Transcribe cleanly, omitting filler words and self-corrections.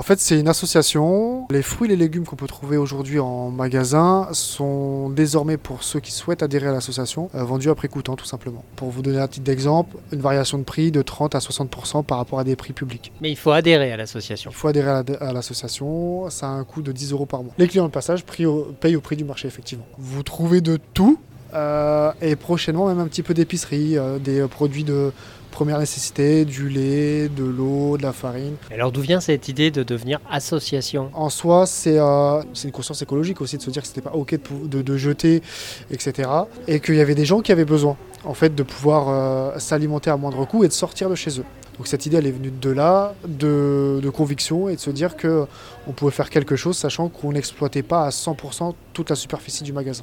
fait, c'est une association. Les fruits et les légumes qu'on peut trouver aujourd'hui en magasin sont désormais, pour ceux qui souhaitent adhérer à l'association, vendus à prix coûtant, tout simplement. Pour vous donner un titre d'exemple, une variation de prix de 30 à 60% par rapport à des prix publics. Mais il faut adhérer à l'association. Il faut adhérer à l'association, ça a un coût de 10 € par mois. Les clients de passage payent au prix du marché, effectivement. Vous trouvez de tout, et prochainement même un petit peu d'épicerie, des produits de première nécessité, du lait, de l'eau, de la farine. Alors d'où vient cette idée de devenir association ? En soi, c'est une conscience écologique aussi, de se dire que c'était pas ok de jeter, etc. Et qu'il y avait des gens qui avaient besoin, en fait, de pouvoir s'alimenter à moindre coût et de sortir de chez eux. Donc cette idée, elle est venue de là, de conviction, et de se dire qu'on pouvait faire quelque chose, sachant qu'on n'exploitait pas à 100% toute la superficie du magasin.